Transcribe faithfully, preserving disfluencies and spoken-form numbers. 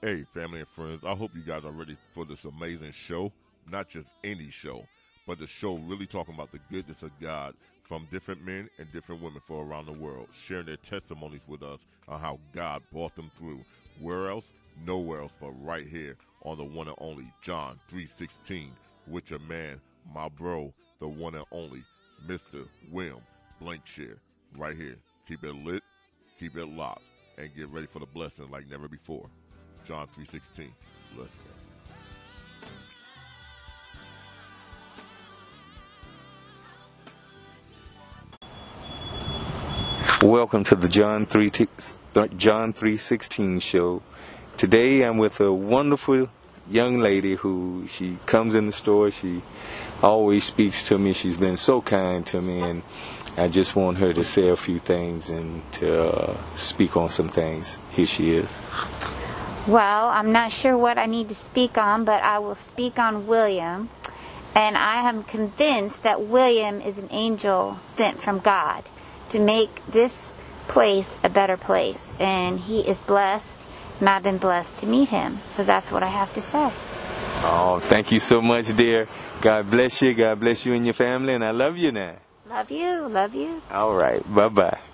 Hey, family and friends, I hope you guys are ready for this amazing show. Not just any show, but the show really talking about the goodness of God from different men and different women from around the world, sharing their testimonies with us on how God brought them through. Where else? Nowhere else but right here on the one and only John three sixteen with your man, my bro, the one and only Mister William Blankshire. Right here. Keep it lit, keep it locked, and get ready for the blessing like never before. John three sixteen. Let's go. Welcome to the John three John three sixteen show. Today I'm with a wonderful young lady who she comes in the store. She always speaks to me. She's been so kind to me, and I just want her to say a few things and to uh, speak on some things. Here she is. Well, I'm not sure what I need to speak on, but I will speak on William. And I am convinced that William is an angel sent from God to make this place a better place. And he is blessed, and I've been blessed to meet him. So that's what I have to say. Oh, thank you so much, dear. God bless you. God bless you and your family, and I love you now. Love you. Love you. All right. Bye-bye.